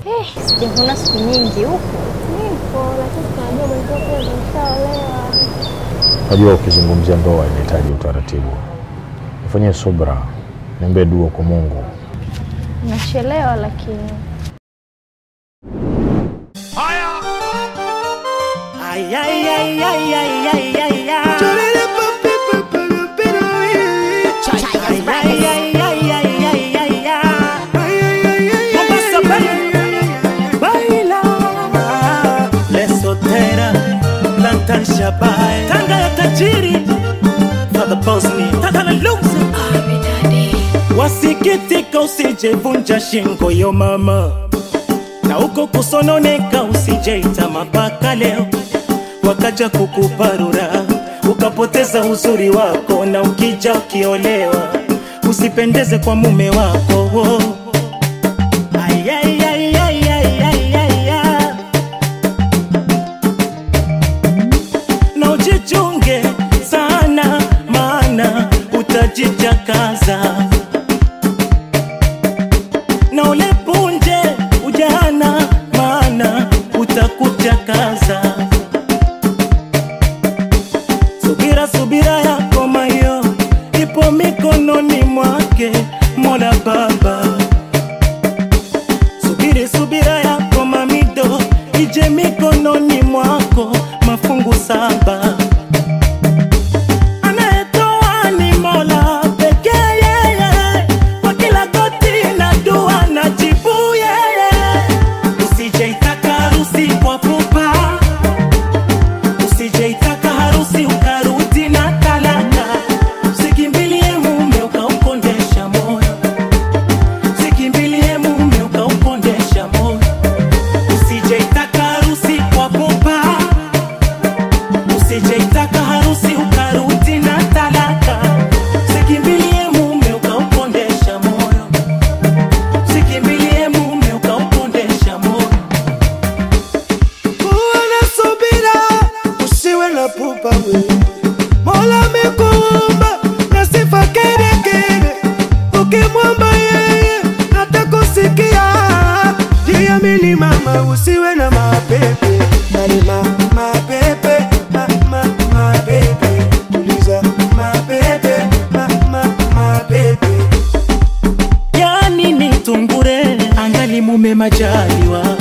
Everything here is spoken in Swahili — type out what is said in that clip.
Sijavuna siku nyingi huko. Nipo, lakini tunajua mwenyewe kwa nishaolewa. Unajua ukizungumzia ndoa inahitaji utaratibu. Ufanye subra, niombe dua kwa Mungu. Nachelewa lakini. Ay ay ay ay ay ay ay. Shabai tanga ya tajiri for the boss ni tata na lumsa wasikitika usijevunja shingo yo mama na uko kusononeka usijeita mapaka leo wakaja kukuparura ukapoteza uzuri wako na ukija ukiolewa usipendeze kwa mume wako ay ay ay ay ay ay. Jichunge sana maana utajitakaza na ule punje ujana maana utakutakaza. Subira yako mayo ipo mikononi mwake Mola Baba. Subira yako mamido ije mikononi mwako mafungu 7. Anayetoa ni Mola pekee yeye, kwa kila goti na dua na jibu yeye. Usijeitaka harusi kwa pupa, usijeitaka harusi ukarudi na talaka. Usikimbilie mume ukaukondesha moyo, usikimbilie mume ukaukondesha moyo. Usijeitaka harusi kwa pupa, usijeitaka harusi ukarudi na talaka. Usikimbilie mume ukaukondesha moyo, usikimbilie mume ukaukondesha moyo. Kuwa na subira, usiwe na pupa we. Mola amekuumba na sifa kere. Ukimwomba yeye atakusikia. Jiamini mama, usiwe na mapepe. Mapepe, mapepe. Tuliza mapepe, mapepe. Yani ni tungure angali mume majaliwa.